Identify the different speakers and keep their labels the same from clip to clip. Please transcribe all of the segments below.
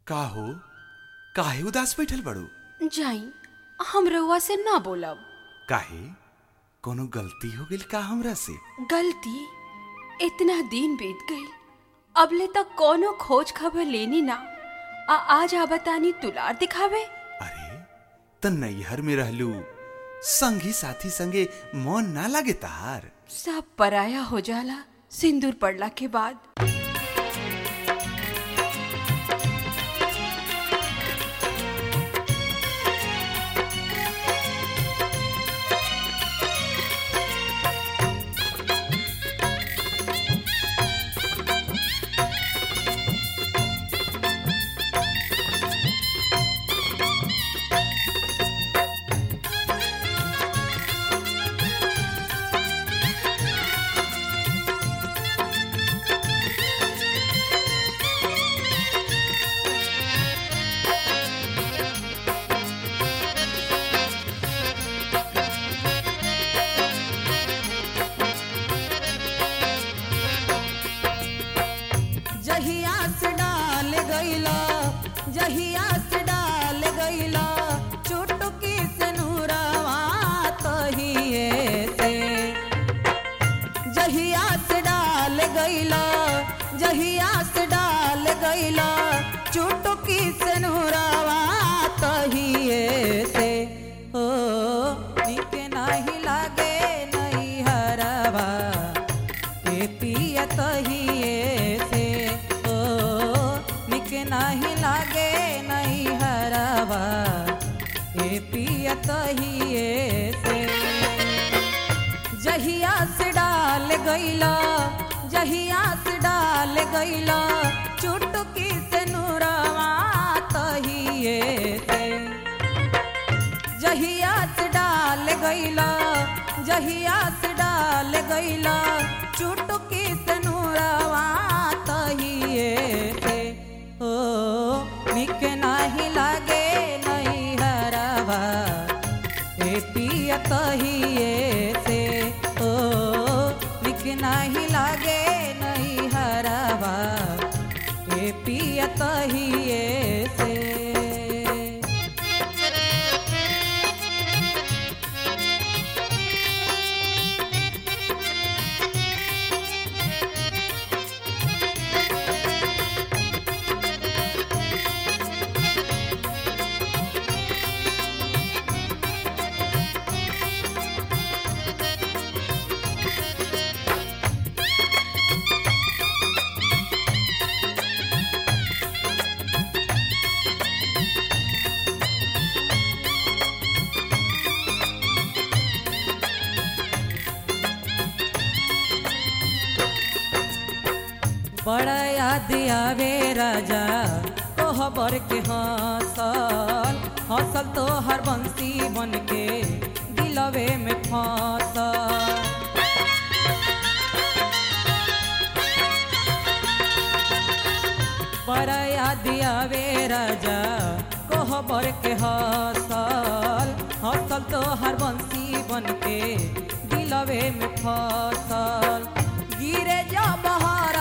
Speaker 1: का हो? काहे उदास बैठल बड़ू?
Speaker 2: जाई, हम रउआ से ना बोलब।
Speaker 1: काहे? कोनो गलती हो गइल का हमरा से?
Speaker 2: गलती? इतना दिन बीत गई, अबले तक कोनो खोज खबर लेनी ना। आज आबतानी तुलार दिखावे।
Speaker 1: अरे त नैहर में रहलू, संगी साथी संगे मन ना लागे तार?
Speaker 2: सब पराया हो जाला सिंदूर पड़ला के बाद।
Speaker 3: जहिया से डाल गईला चुटकी से नूरवा तहिए से। जहिया से डाल गईला चुटकी से नूरवा तहिए से। ओ निके नाही लागे नैहरवा ए पिया तहिए से। नहीं लागे नैहरवा ए पिया तहिए से। जहिया से डाल गईला चुटकी से नूरवा तहिए से। जहिया से डाल गईला चुटकी से नूरवा तहिए से। ओ निक नाही लागे नैहरवा ए पिया तहिए से। ओ निक नाही लागे नैहरवा ए पिया तहिए से। बड़ा याद आवे राजा कोहबर के हंसल तो हर बंसी बन के दिलवे में फांसल। बड़ा याद आवे राजा कोहबर के हंसल तो हर बंसी बन के दिलवे में फांसल। गिरे जा बहारा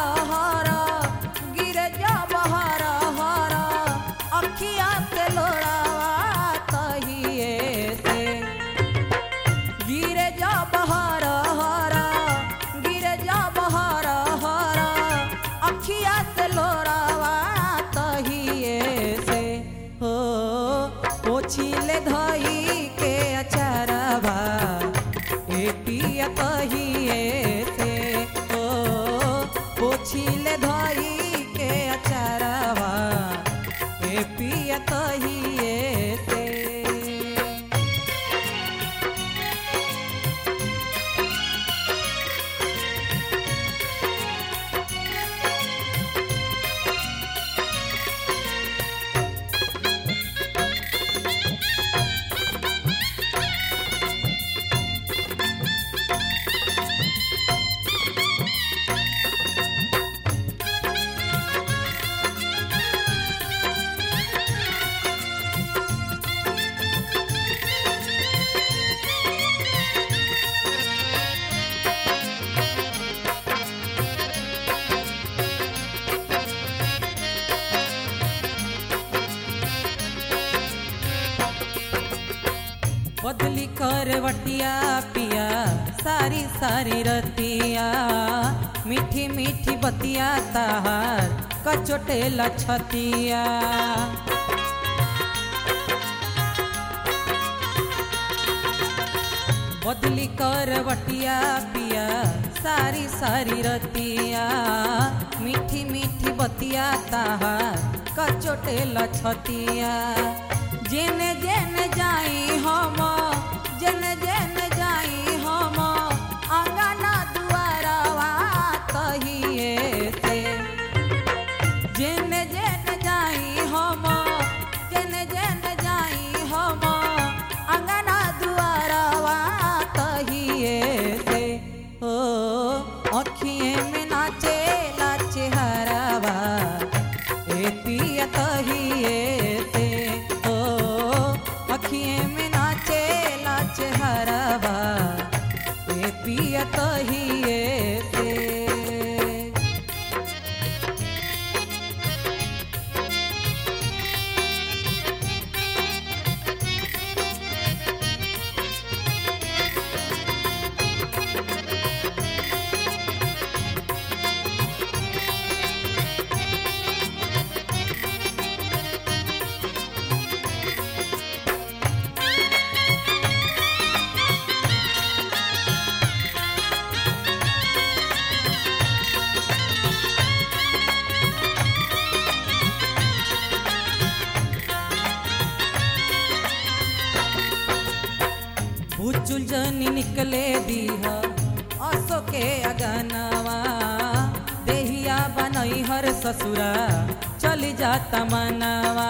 Speaker 3: अखिया से लोड़ावा तहिए से। गिरे जा बहारा अखिया से लोड़ावा तहिए से। हो पोछिले धई के अचारवा ए पिया तहिए से। हो पोछिले धई के अचारवा ए पिया तहिए से। बदली करवटिया पिया सारी सारी रतिया मीठी मीठी बतिया ताहार कचोटेला छतिया बदली करवटिया पिया सारी सारी रतिया मीठी मीठी बतिया ताहार कचोटेला छतिया जेने जेने जाई हम जेने जेने जाई हम अंगना दुआरवा कहिए से जेने जेने जाई हम जेने जेने जाई हम अंगना दुआरवा कहिए से ओ अखिए में नाचे लाचे हरावा ए पिया कहिए से अखिए में नाचे लाचे हरावा ए पिया कहिए से भूचुल जनी निकले दीहा असो के अगनवा देहिया बनई हर ससुरा चली जाता मनवा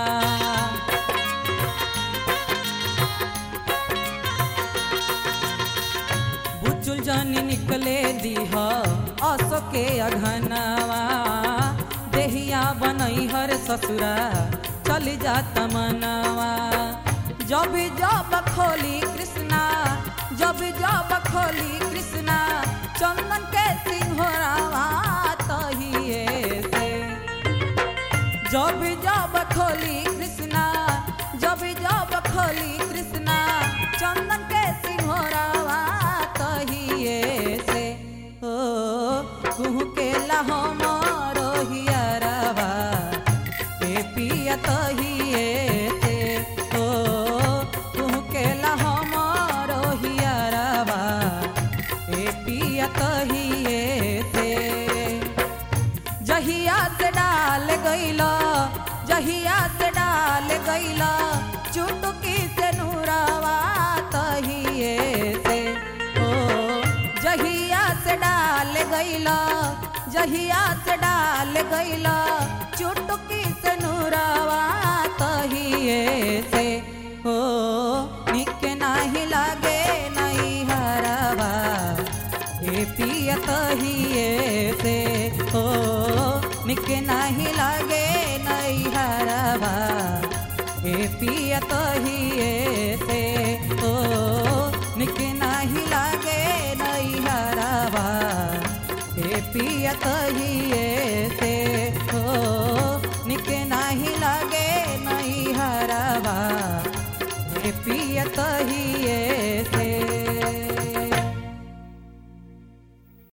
Speaker 3: भूचुल जनी निकले दीहा असो के अगनवा देहिया बनई हर ससुरा चली जाता मनवा जब जब खोली कृष्णा जब जब खोली कृष्णा चंदन के सिंहरावा तहिए से जब जब खोली कृष्णा जब जब खोली कृष्णा चंदन के सिंहरावा तहिए से ओ कुहू के लहम रोहियरवा ए पिया तहिए से ओ कुहू के लहम रोहियरवा ए पिया तहिए से जहिया से डाल गईला जहिया से डाल गईला चुटकी से नूरावा तहिए से ओ जहिया से डाल गईला जहिया से डाल गईला चुटकी से नूरावा तहिए से ओ निक नाही लागे नहीं हरवा ए पिया तहिए से ओ निक नाही लागे नहीं हरवा ए पिया तहिए से ओ निक नाही लागे नहीं हरवा ए पिया तहिए से